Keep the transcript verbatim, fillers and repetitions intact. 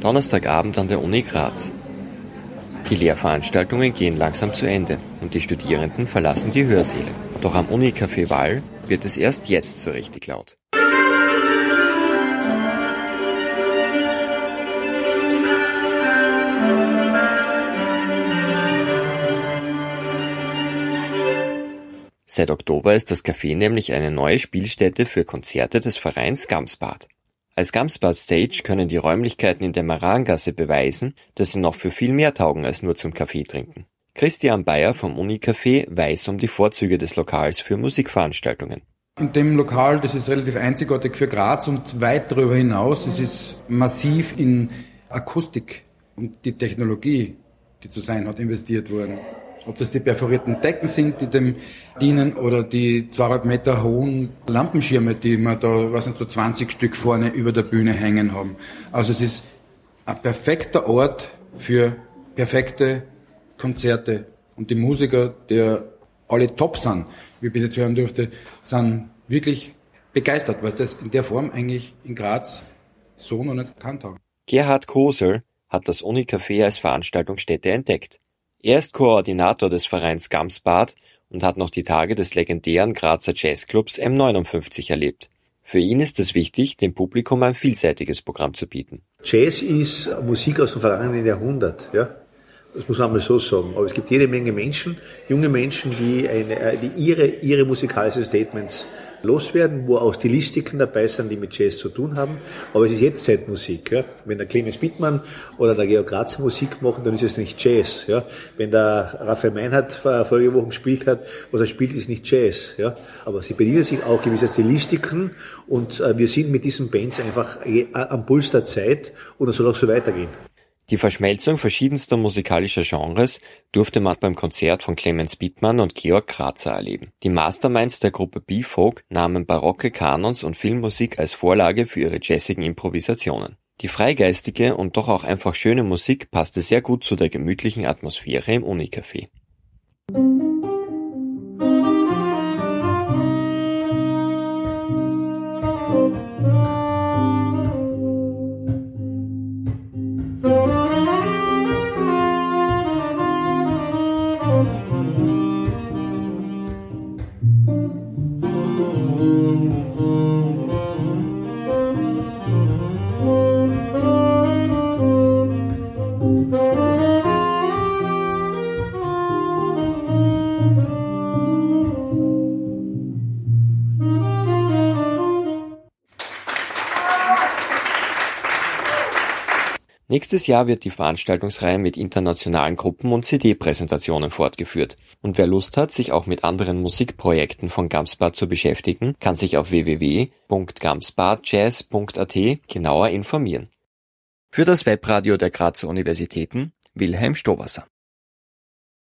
Donnerstagabend an der Uni Graz. Die Lehrveranstaltungen gehen langsam zu Ende und die Studierenden verlassen die Hörsäle. Doch am Unicafé Wall wird es erst jetzt so richtig laut. Seit Oktober ist das Café nämlich eine neue Spielstätte für Konzerte des Vereins Gamsbad. Als Gamsbad Stage können die Räumlichkeiten in der Marangasse beweisen, dass sie noch für viel mehr taugen als nur zum Kaffee trinken. Christian Bayer vom Unicafé weiß um die Vorzüge des Lokals für Musikveranstaltungen. In dem Lokal, das ist relativ einzigartig für Graz und weit darüber hinaus, es ist massiv in Akustik und die Technologie, die zu sein hat, investiert worden. Ob das die perforierten Decken sind, die dem dienen, oder die zweieinhalb Meter hohen Lampenschirme, die wir da, was sind so zwanzig Stück vorne über der Bühne hängen haben. Also es ist ein perfekter Ort für perfekte Konzerte. Und die Musiker, die alle top sind, wie ich bis jetzt hören durfte, sind wirklich begeistert, weil das in der Form eigentlich in Graz so noch nicht gekannt haben. Gerhard Koser hat das Unicafé als Veranstaltungsstätte entdeckt. Er ist Koordinator des Vereins Gamsbad und hat noch die Tage des legendären Grazer Jazzclubs M neunundfünfzig erlebt. Für ihn ist es wichtig, dem Publikum ein vielseitiges Programm zu bieten. Jazz ist Musik aus dem vergangenen Jahrhundert, ja. Das muss man einmal so sagen. Aber es gibt jede Menge Menschen, junge Menschen, die, eine, die ihre, ihre musikalischen Statements loswerden, wo auch Stilistiken dabei sind, die mit Jazz zu tun haben. Aber es ist jetzt Zeitmusik. Ja. Wenn der Clemens Bittmann oder der Georg Grazer Musik machen, dann ist es nicht Jazz. Ja. Wenn der Raphael Meinhardt vorige Woche gespielt hat, was er spielt, ist nicht Jazz. Ja. Aber sie bedienen sich auch gewisser Stilistiken und äh, wir sind mit diesen Bands einfach am Puls der Zeit und es soll auch so weitergehen. Die Verschmelzung verschiedenster musikalischer Genres durfte man beim Konzert von Clemens Bittmann und Georg Grazer erleben. Die Masterminds der Gruppe B-Folk nahmen barocke Kanons und Filmmusik als Vorlage für ihre jazzigen Improvisationen. Die freigeistige und doch auch einfach schöne Musik passte sehr gut zu der gemütlichen Atmosphäre im Unicafé. Nächstes Jahr wird die Veranstaltungsreihe mit internationalen Gruppen und C D-Präsentationen fortgeführt. Und wer Lust hat, sich auch mit anderen Musikprojekten von Gamsbad zu beschäftigen, kann sich auf w w w punkt gamsbadjazz punkt a t genauer informieren. Für das Webradio der Grazer Universitäten, Wilhelm Stowasser.